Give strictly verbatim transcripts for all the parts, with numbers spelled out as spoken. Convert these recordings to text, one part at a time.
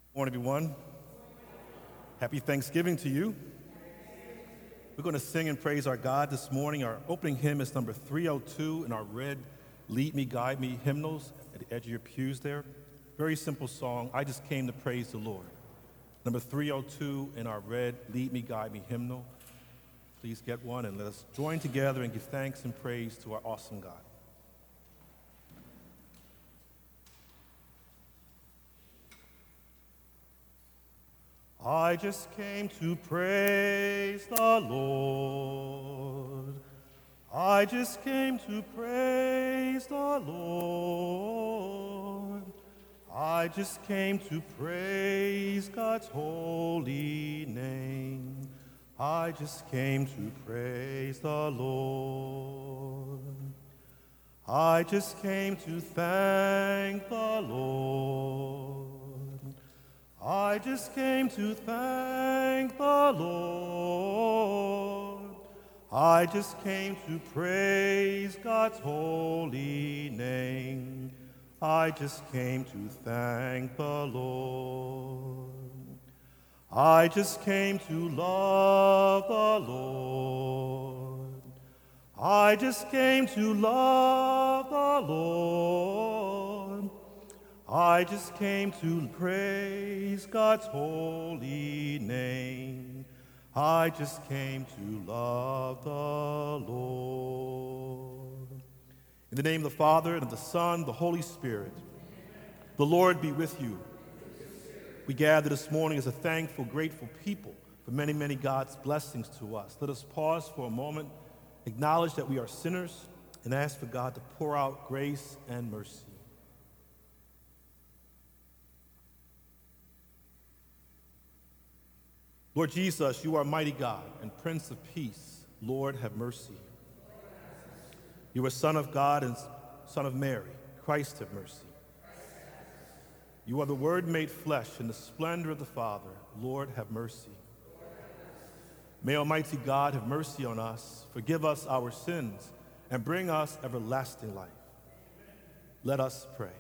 Morning, everyone. Happy Thanksgiving to you. We're going to sing and praise our God this morning. Our opening hymn is number three oh two in our red Lead Me, Guide Me hymnals at the edge of your pews there. Very simple song, I Just Came to Praise the Lord. Number three oh two in our red Lead Me, Guide Me hymnal. Please get one and let us join together and give thanks and praise to our awesome God. I just came to praise the Lord. I just came to praise the Lord. I just came to praise God's holy name. I just came to praise the Lord. I just came to thank the Lord. I just came to thank the Lord. I just came to praise God's holy name. I just came to thank the Lord. I just came to love the Lord. I just came to love the Lord. I just came to praise God's holy name. I just came to love the Lord. In the name of the Father, and of the Son, the Holy Spirit, the Lord be with you. We gather this morning as a thankful, grateful people for many, many God's blessings to us. Let us pause for a moment, acknowledge that we are sinners, and ask for God to pour out grace and mercy. Lord Jesus, you are mighty God and Prince of Peace. Lord, have mercy. You are Son of God and Son of Mary. Christ, have mercy. You are the Word made flesh in the splendor of the Father. Lord, have mercy. May Almighty God have mercy on us, forgive us our sins, and bring us everlasting life. Let us pray.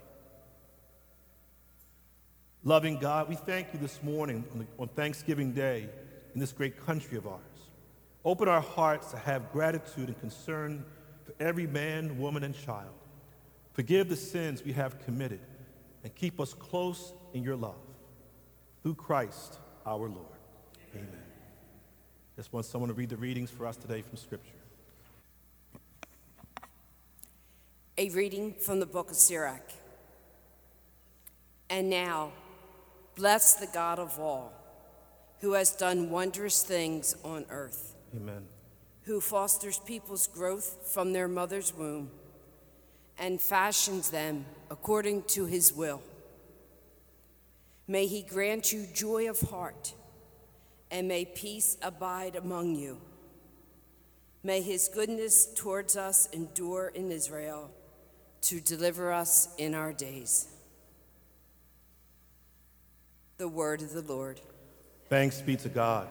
Loving God, we thank you this morning on, the, on Thanksgiving Day in this great country of ours. Open our hearts to have gratitude and concern for every man, woman, and child. Forgive the sins we have committed and keep us close in your love. Through Christ our Lord. Amen. Just want someone to read the readings for us today from Scripture. A reading from the book of Sirach. And now, bless the God of all, who has done wondrous things on earth. Amen. Who fosters people's growth from their mother's womb and fashions them according to his will. May he grant you joy of heart, and may peace abide among you. May his goodness towards us endure in Israel, to deliver us in our days. The word of the Lord. Thanks be to God.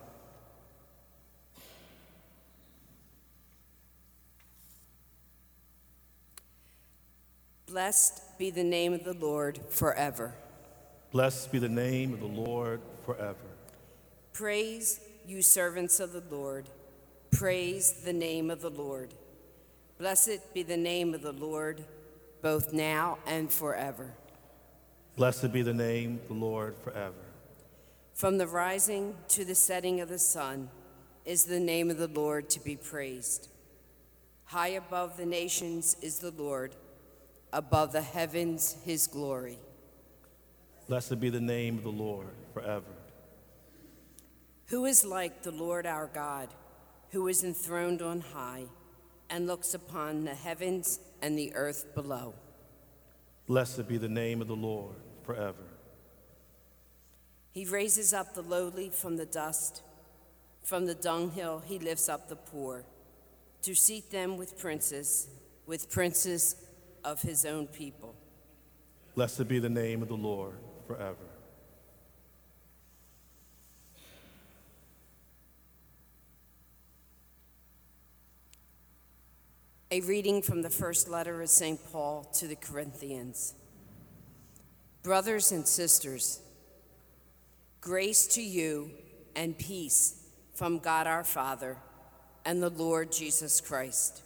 Blessed be the name of the Lord forever. Blessed be the name of the Lord forever. Praise you, servants of the Lord. Praise the name of the Lord. Blessed be the name of the Lord, both now and forever. Blessed be the name of the Lord forever. From the rising to the setting of the sun is the name of the Lord to be praised. High above the nations is the Lord, above the heavens his glory. Blessed be the name of the Lord forever. Who is like the Lord our God, who is enthroned on high and looks upon the heavens and the earth below? Blessed be the name of the Lord forever. He raises up the lowly from the dust. From the dunghill he lifts up the poor, to seat them with princes, with princes of his own people. Blessed be the name of the Lord forever. A reading from the first letter of Saint Paul to the Corinthians. Brothers and sisters, Grace to you and peace from God our Father and the Lord Jesus Christ.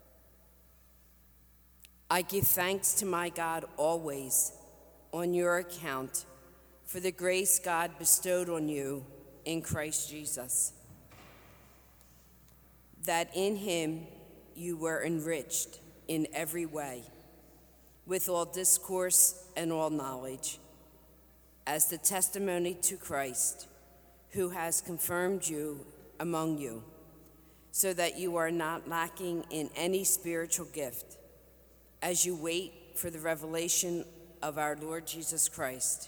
I give thanks to my God always on your account for the grace God bestowed on you in Christ Jesus, that in him you were enriched in every way, with all discourse and all knowledge, as the testimony to Christ, who has confirmed you among you, so that you are not lacking in any spiritual gift, as you wait for the revelation of our Lord Jesus Christ.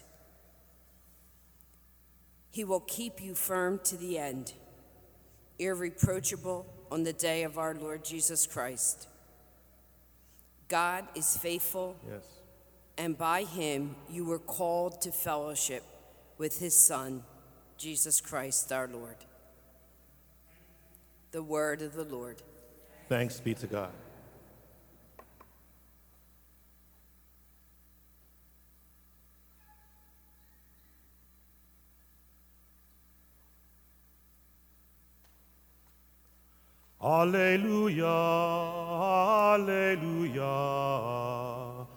He will keep you firm to the end, irreproachable on the day of our Lord Jesus Christ. God is faithful, Yes. and by him you were called to fellowship with his Son, Jesus Christ our Lord. The word of the Lord. Thanks be to God. Alleluia, alleluia,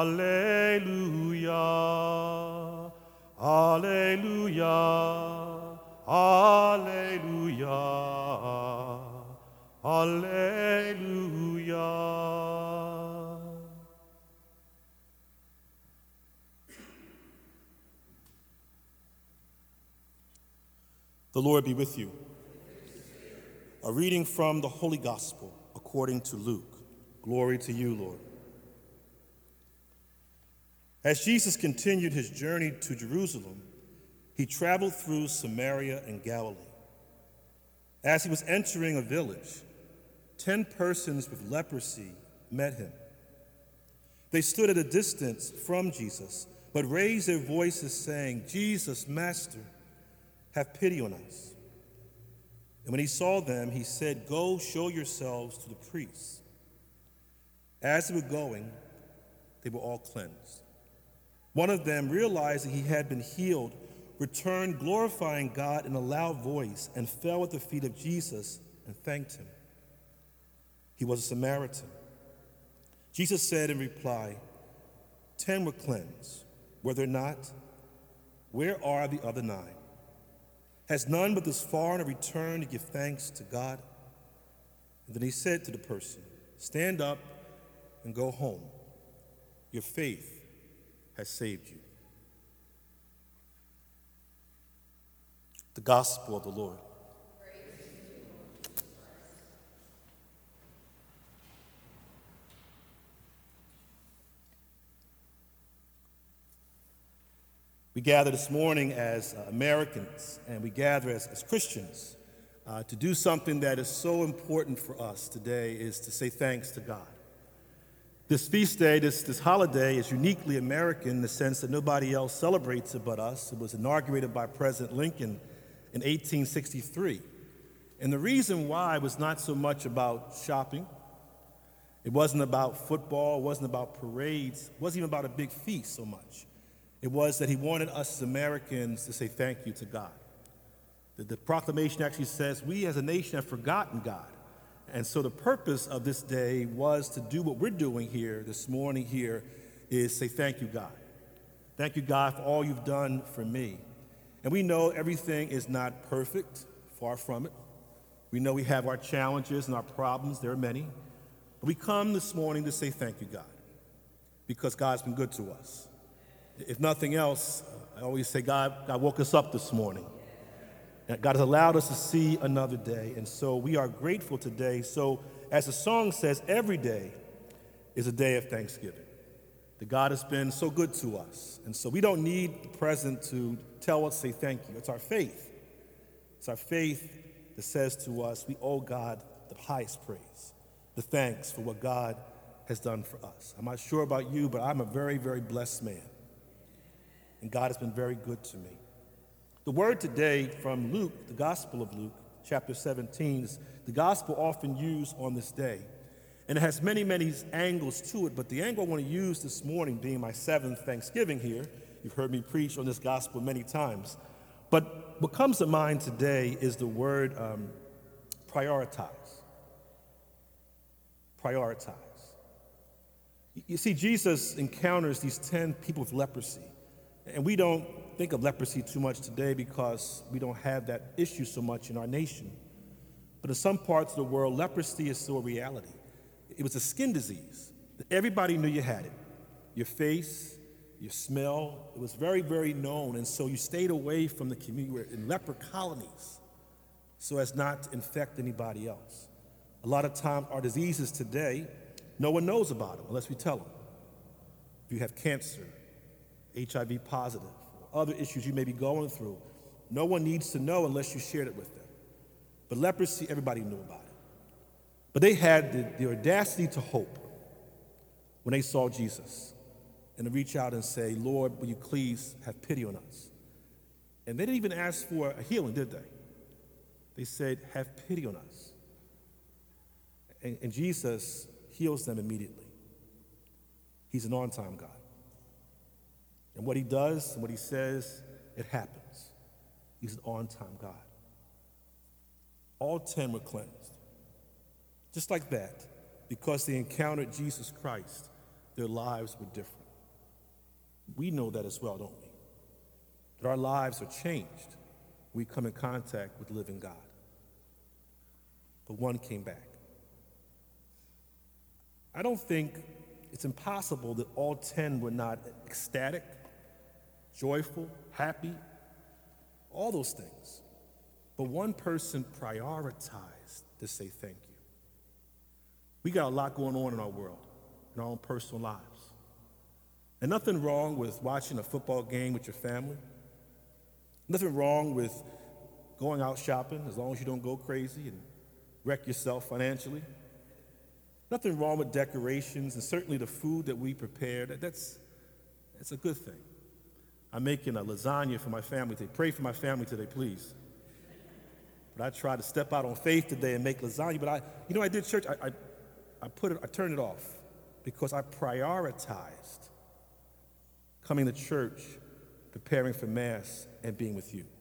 alleluia, alleluia, alleluia, alleluia. The Lord be with you. A reading from the Holy Gospel according to Luke. Glory to you, Lord. As Jesus continued his journey to Jerusalem, he traveled through Samaria and Galilee. As he was entering a village, ten persons with leprosy met him. They stood at a distance from Jesus, but raised their voices saying, "Jesus, Master, have pity on us." And when he saw them, he said, "Go show yourselves to the priests." As they were going, they were all cleansed. One of them, realizing he had been healed, returned glorifying God in a loud voice and fell at the feet of Jesus and thanked him. He was a Samaritan. Jesus said in reply, "Ten were cleansed, were there not? Where are the other nine? Has none but this foreigner returned to give thanks to God?" And then he said to the person, "Stand up and go home. Your faith has saved you." The Gospel of the Lord. We gather this morning as uh, Americans, and we gather as, as Christians uh, to do something that is so important for us today, is to say thanks to God. This feast day, this, this holiday is uniquely American in the sense that nobody else celebrates it but us. It was inaugurated by President Lincoln in eighteen sixty-three. And the reason why was not so much about shopping. It wasn't about football. It wasn't about parades. It wasn't even about a big feast so much. It was that he wanted us as Americans to say thank you to God. The, the proclamation actually says, we as a nation have forgotten God. And so the purpose of this day was to do what we're doing here this morning here, is say thank you, God. Thank you, God, for all you've done for me. And we know everything is not perfect, far from it. We know we have our challenges and our problems, there are many. But we come this morning to say thank you, God, because God's been good to us. If nothing else, I always say, God, God woke us up this morning. God has allowed us to see another day, and so we are grateful today. So as the song says, every day is a day of thanksgiving. That God has been so good to us, and so we don't need the present to tell us, say thank you. It's our faith. It's our faith that says to us, we owe God the highest praise, the thanks for what God has done for us. I'm not sure about you, but I'm a very, very blessed man. And God has been very good to me. The word today from Luke, the Gospel of Luke, chapter seventeen, is the gospel often used on this day. And it has many, many angles to it, but the angle I want to use this morning, being my seventh Thanksgiving here, you've heard me preach on this gospel many times, But what comes to mind today is the word um, prioritize. Prioritize. You see, Jesus encounters these ten people with leprosy. And we don't think of leprosy too much today because we don't have that issue so much in our nation. But in some parts of the world, leprosy is still a reality. It was a skin disease. Everybody knew you had it. Your face, your smell, it was very, very known. And so you stayed away from the community. You were in leper colonies so as not to infect anybody else. A lot of times our diseases today, no one knows about them unless we tell them. If you have cancer, H I V positive, or other issues you may be going through, no one needs to know unless you shared it with them. But leprosy, everybody knew about it. But they had the, the audacity to hope when they saw Jesus and to reach out and say, Lord, will you please have pity on us? And they didn't even ask for a healing, did they? They said, have pity on us. And, and Jesus heals them immediately. He's an on-time God. And what he does and what he says, it happens. He's an on-time God. All ten were cleansed. Just like that, because they encountered Jesus Christ, their lives were different. We know that as well, don't we? That our lives are changed when we come in contact with the living God. But one came back. I don't think it's impossible that all ten were not ecstatic, joyful, happy, all those things. But one person prioritized to say thank you. We got a lot going on in our world, in our own personal lives. And nothing wrong with watching a football game with your family. Nothing wrong with going out shopping as long as you don't go crazy and wreck yourself financially. Nothing wrong with decorations and certainly the food that we prepare. That, that's, that's a good thing. I'm making a lasagna for my family today. Pray for my family today, please. But I tried to step out on faith today and make lasagna. But I, you know, I did church. I, I, I put it. I turned it off because I prioritized coming to church, preparing for Mass, and being with you.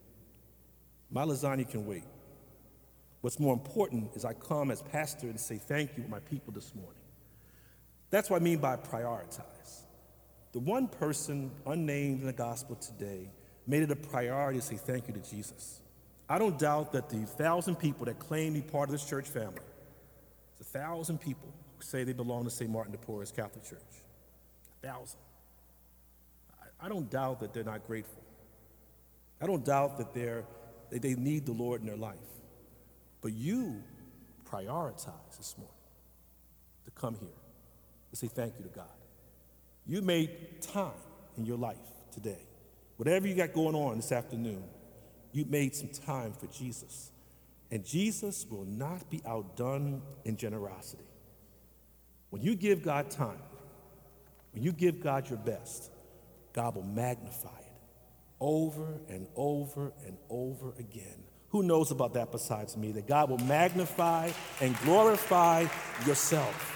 My lasagna can wait. What's more important is I come as pastor and say thank you to my people this morning. That's what I mean by prioritize. The one person unnamed in the gospel today made it a priority to say thank you to Jesus. I don't doubt that the thousand people that claim to be part of this church family, it's a thousand people who say they belong to Saint Martin de Porres Catholic Church. A thousand. I, I don't doubt that they're not grateful. I don't doubt that they're, they, they need the Lord in their life. But you prioritize this morning to come here and say thank you to God. You made time in your life today. Whatever you got going on this afternoon, you made some time for Jesus. And Jesus will not be outdone in generosity. When you give God time, when you give God your best, God will magnify it over and over and over again. Who knows about that besides me? That God will magnify and glorify yourself.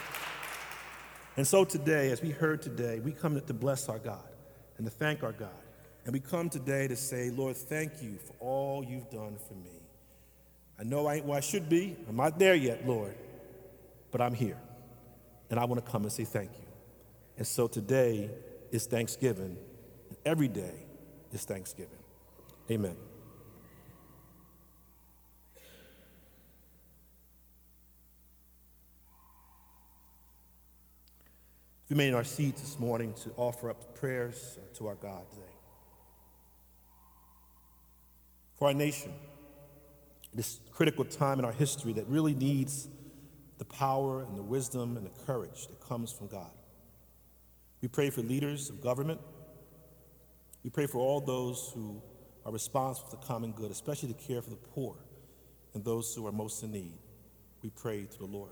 And so today, as we heard today, we come to bless our God and to thank our God. And we come today to say, Lord, thank you for all you've done for me. I know I ain't where I should be. I'm not there yet, Lord, but I'm here. And I want to come and say thank you. And so today is Thanksgiving. And every day is Thanksgiving. Amen. We remain in our seats this morning to offer up prayers to our God today. For our nation, this critical time in our history that really needs the power and the wisdom and the courage that comes from God. We pray for leaders of government. We pray for all those who are responsible for the common good, especially to care for the poor and those who are most in need. We pray to the Lord.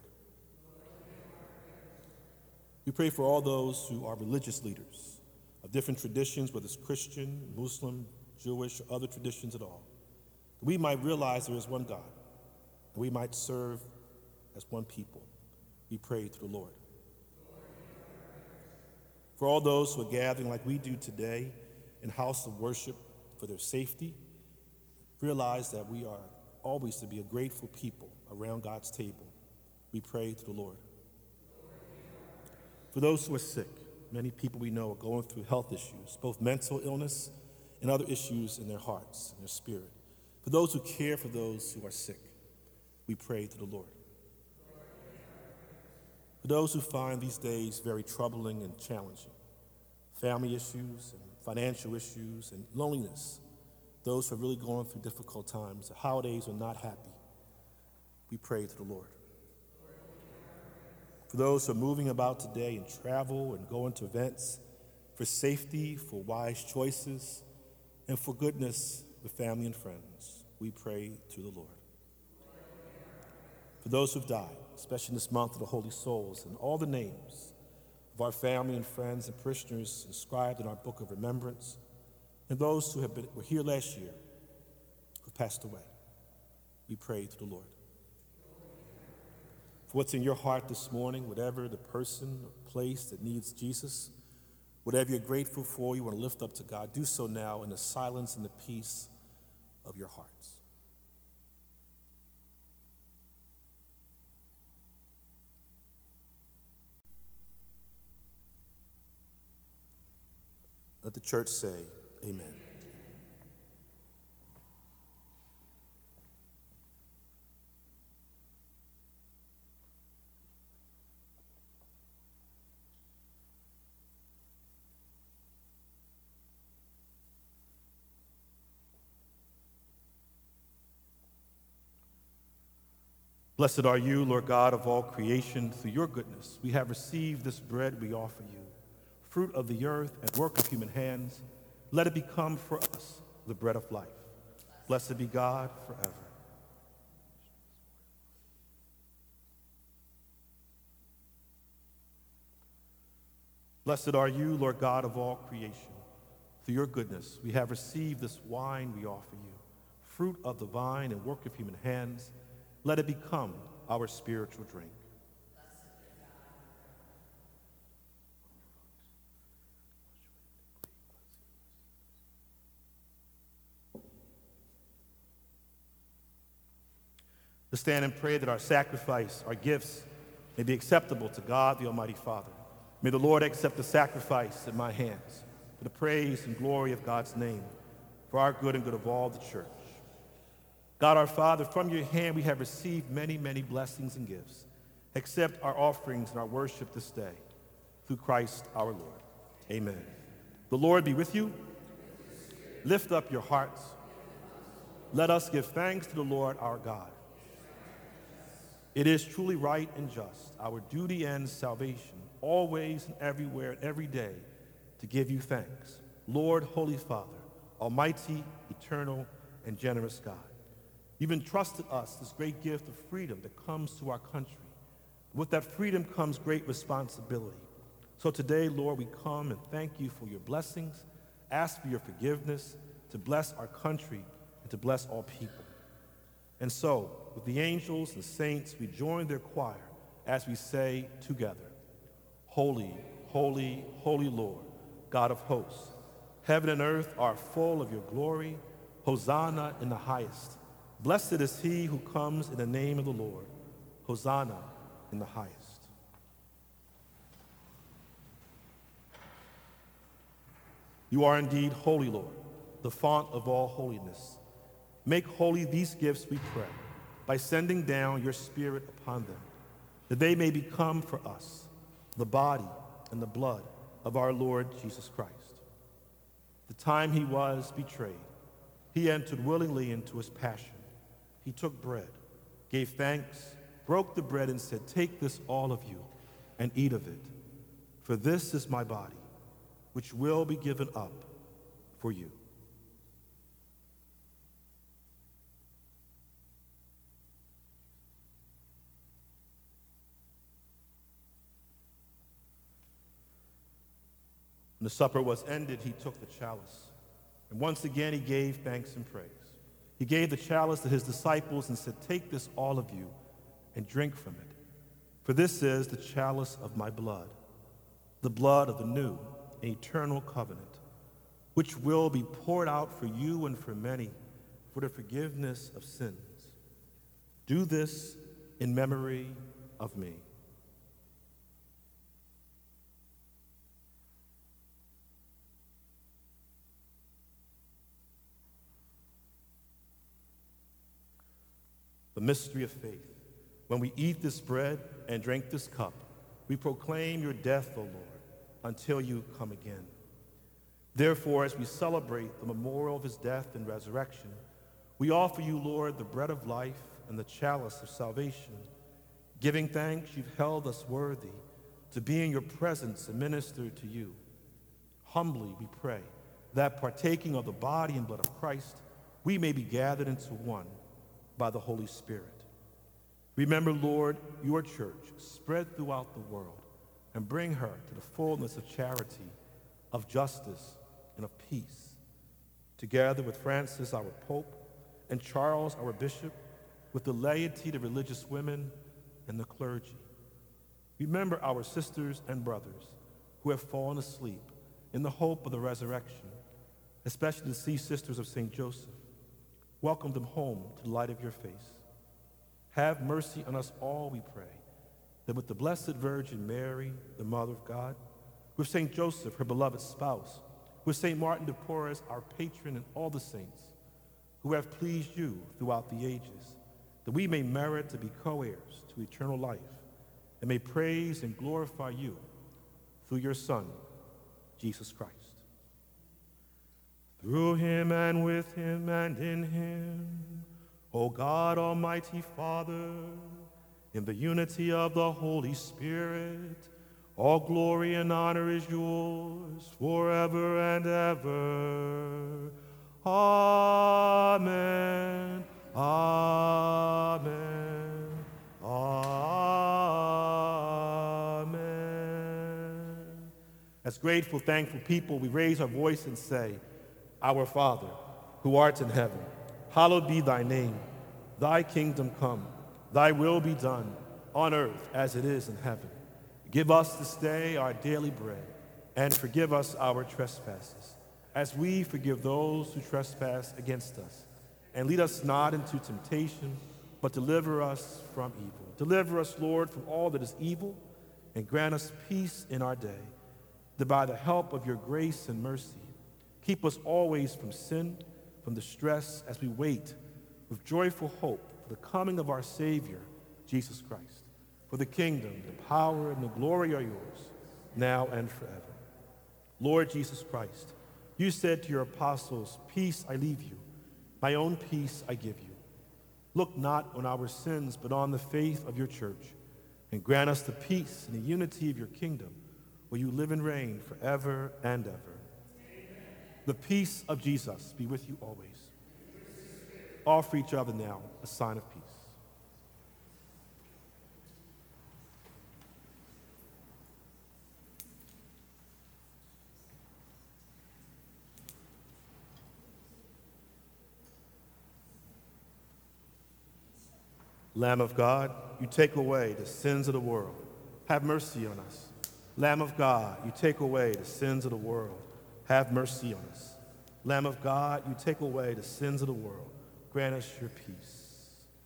We pray for all those who are religious leaders of different traditions, whether it's Christian, Muslim, Jewish, or other traditions at all. We might realize there is one God, and we might serve as one people. We pray to the Lord. For all those who are gathering like we do today in house of worship, for their safety, realize that we are always to be a grateful people around God's table. We pray to the Lord. For those who are sick, many people we know are going through health issues, both mental illness and other issues in their hearts and their spirit. For those who care for those who are sick, we pray to the Lord. For those who find these days very troubling and challenging, family issues and financial issues and loneliness, those who are really going through difficult times, the holidays are not happy, we pray to the Lord. For those who are moving about today and travel and going to events, for safety, for wise choices, and for goodness with family and friends, we pray to the Lord. For those who've died, especially in this month of the Holy Souls, and all the names of our family and friends and parishioners inscribed in our book of remembrance, and those who have been, were here last year, who passed away, we pray to the Lord. For what's in your heart this morning, whatever the person or place that needs Jesus, whatever you're grateful for, you want to lift up to God, do so now in the silence and the peace of your hearts. Let the church say, amen. Blessed are you, Lord God of all creation. Through your goodness, we have received this bread we offer you, fruit of the earth and work of human hands. Let it become for us the bread of life. Blessed be God forever. Blessed are you, Lord God of all creation. Through your goodness, we have received this wine we offer you, fruit of the vine and work of human hands. Let it become our spiritual drink. To stand and pray that our sacrifice, our gifts, may be acceptable to God, the Almighty Father. May the Lord accept the sacrifice at my hands for the praise and glory of God's name, for our good and good of all the church. God our Father, from your hand we have received many, many blessings and gifts. Accept our offerings and our worship this day. Through Christ our Lord. Amen. The Lord be with you. Lift up your hearts. Let us give thanks to the Lord our God. It is truly right and just, our duty and salvation, always and everywhere and every day, to give you thanks. Lord, Holy Father, Almighty, eternal, and generous God. You've entrusted us this great gift of freedom that comes to our country. With that freedom comes great responsibility. So today, Lord, we come and thank you for your blessings, ask for your forgiveness, to bless our country and to bless all people. And so, with the angels and saints, we join their choir as we say together, Holy, holy, holy Lord, God of hosts. Heaven and earth are full of your glory. Hosanna in the highest. Blessed is he who comes in the name of the Lord. Hosanna in the highest. You are indeed holy, Lord, the font of all holiness. Make holy these gifts, we pray, by sending down your Spirit upon them, that they may become for us the body and the blood of our Lord Jesus Christ. The time he was betrayed, he entered willingly into his passion. He took bread, gave thanks, broke the bread, and said, "Take this, all of you, and eat of it. For this is my body, which will be given up for you." When the supper was ended, he took the chalice, and once again he gave thanks and praise. He gave the chalice to his disciples and said, "Take this, all of you, and drink from it. For this is the chalice of my blood, the blood of the new and eternal covenant, which will be poured out for you and for many for the forgiveness of sins. Do this in memory of me. The mystery of faith. When we eat this bread and drink this cup, we proclaim your death, O Lord, until you come again. Therefore, as we celebrate the memorial of his death and resurrection, we offer you, Lord, the bread of life and the chalice of salvation, giving thanks you've held us worthy to be in your presence and minister to you. Humbly we pray that, partaking of the body and blood of Christ, we may be gathered into one by the Holy Spirit. Remember, Lord, your church spread throughout the world, and bring her to the fullness of charity, of justice, and of peace. Together with Francis, our Pope, and Charles, our Bishop, with the laity, the religious women, and the clergy. Remember our sisters and brothers who have fallen asleep in the hope of the resurrection, especially the sea sisters of Saint Joseph. Welcome them home to the light of your face. Have mercy on us all, we pray, that with the Blessed Virgin Mary, the Mother of God, with Saint Joseph, her beloved spouse, with Saint Martin de Porres, our patron, and all the saints who have pleased you throughout the ages, that we may merit to be co-heirs to eternal life and may praise and glorify you through your Son, Jesus Christ. Through him and with him and in him, O God, Almighty Father, in the unity of the Holy Spirit, all glory and honor is yours forever and ever. Amen. Amen. Amen. As grateful, thankful people, we raise our voice and say, Our Father, who art in heaven, hallowed be thy name. Thy kingdom come, thy will be done, on earth as it is in heaven. Give us this day our daily bread, and forgive us our trespasses, as we forgive those who trespass against us. And lead us not into temptation, but deliver us from evil. Deliver us, Lord, from all that is evil, and grant us peace in our day, that by the help of your grace and mercy, keep us always from sin, from distress, as we wait with joyful hope for the coming of our Savior, Jesus Christ. For the kingdom, the power, and the glory are yours, now and forever. Lord Jesus Christ, you said to your apostles, Peace I leave you, my own peace I give you. Look not on our sins, but on the faith of your church, and grant us the peace and the unity of your kingdom, where you live and reign forever and ever. Amen. The peace of Jesus be with you always. Offer each other now a sign of peace. Lamb of God, you take away the sins of the world. Have mercy on us. Lamb of God, you take away the sins of the world. Have mercy on us. Lamb of God, you take away the sins of the world. Grant us your peace.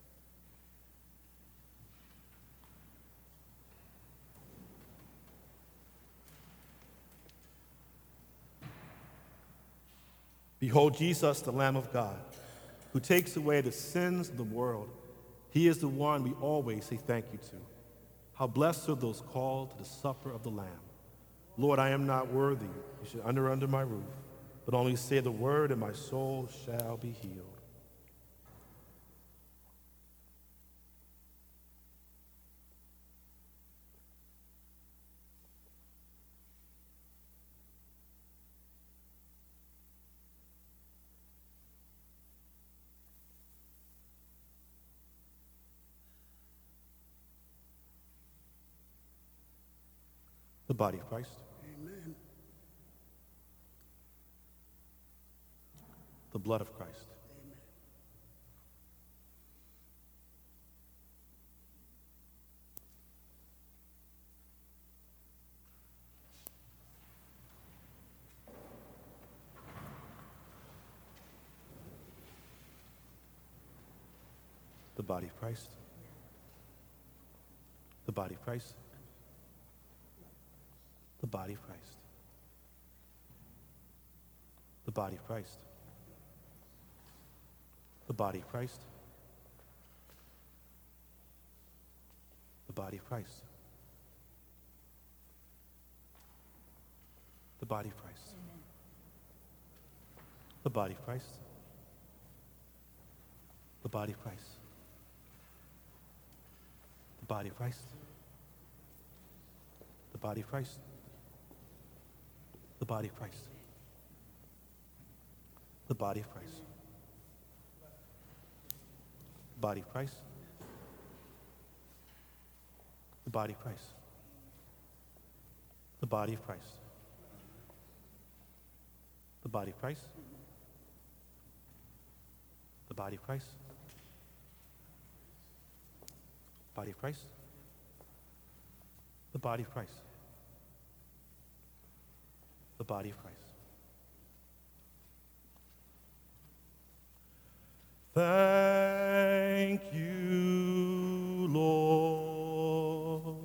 Behold Jesus, the Lamb of God, who takes away the sins of the world. He is the one we always say thank you to. How blessed are those called to the supper of the Lamb. Lord, I am not worthy you should enter under my roof, but only say the word, and my soul shall be healed. The body of Christ. Amen. The blood of Christ. Amen. The body of Christ. The body of Christ. The body of Christ. The body of Christ. The body of Christ. The body of Christ. The body of Christ. The body of Christ. The body of Christ. The body of Christ. The body of Christ. The body of Christ. The body of Christ. The body of Christ. The body of Christ. The body of Christ. The body of Christ. The body of Christ. Body of Christ. The body of Christ. The body of Christ. Thank you, Lord.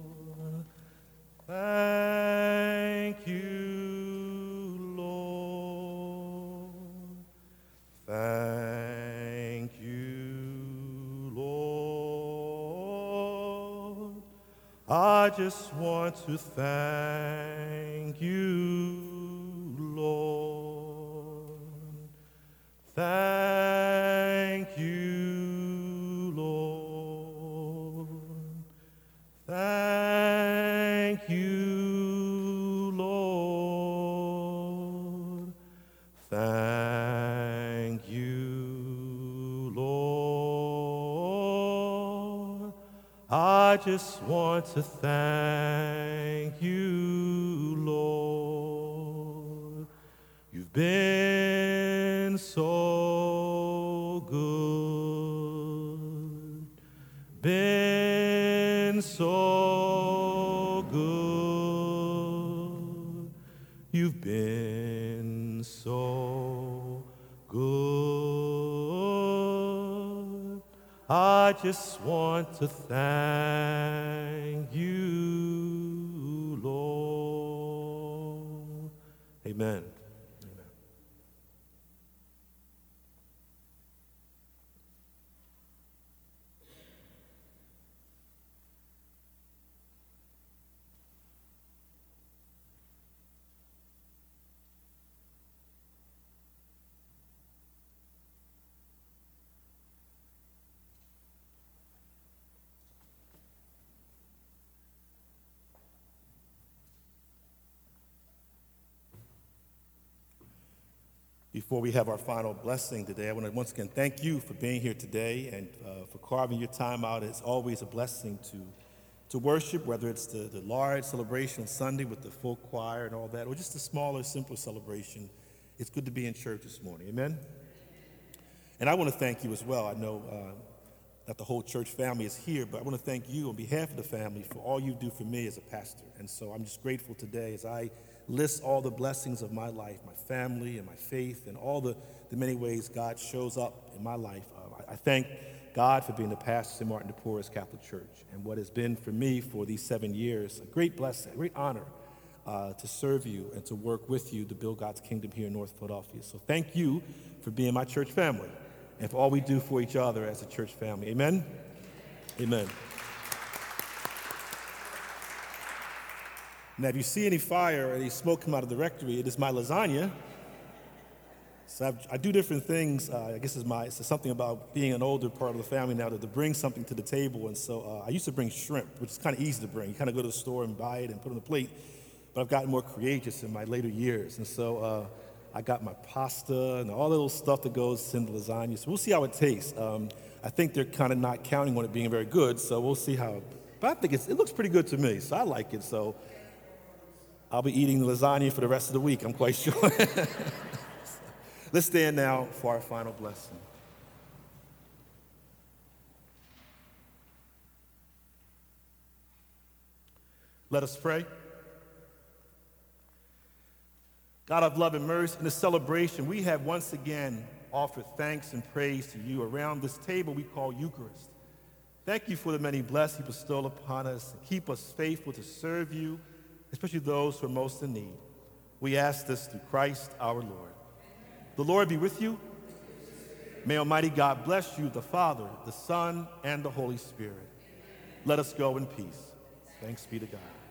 Thank you, Lord. Thank you, Lord. I just want to thank you, Lord. Thank you, Lord. Thank you, Lord. Thank you, Lord. I just want to thank you, Lord. You've been so good, been so good. You've been so good. I just want to thank you, Lord. Amen. Before we have our final blessing today, I want to once again thank you for being here today and uh, for carving your time out. It's always a blessing to, to worship, whether it's the, the large celebration on Sunday with the full choir and all that, or just a smaller, simpler celebration. It's good to be in church this morning. Amen? And I want to thank you as well. I know uh, that the whole church family is here, but I want to thank you on behalf of the family for all you do for me as a pastor. And so I'm just grateful today as I list all the blessings of my life, my family and my faith, and all the, the many ways God shows up in my life. Uh, I, I thank God for being the pastor of Saint Martin de Porres Catholic Church, and what has been for me for these seven years, a great blessing, a great honor uh, to serve you and to work with you to build God's kingdom here in North Philadelphia. So thank you for being my church family and for all we do for each other as a church family. Amen? Amen. Now, if you see any fire or any smoke come out of the rectory, it is my lasagna. So I've, I do different things. Uh, I guess it's, my, it's something about being an older part of the family now to, to bring something to the table. And so uh, I used to bring shrimp, which is kind of easy to bring. You kind of go to the store and buy it and put it on the plate. But I've gotten more courageous in my later years. And so uh, I got my pasta and all the little stuff that goes in the lasagna. So we'll see how it tastes. Um, I think they're kind of not counting on it being very good, so we'll see how. But I think it's, it looks pretty good to me, so I like it. So I'll be eating lasagna for the rest of the week, I'm quite sure. Let's stand now for our final blessing. Let us pray. God of love and mercy, in this celebration, we have once again offered thanks and praise to you around this table we call Eucharist. Thank you for the many blessings you bestow upon us. Keep us faithful to serve you, especially those who are most in need. We ask this through Christ our Lord. The Lord be with you. May Almighty God bless you, the Father, the Son, and the Holy Spirit. Let us go in peace. Thanks be to God.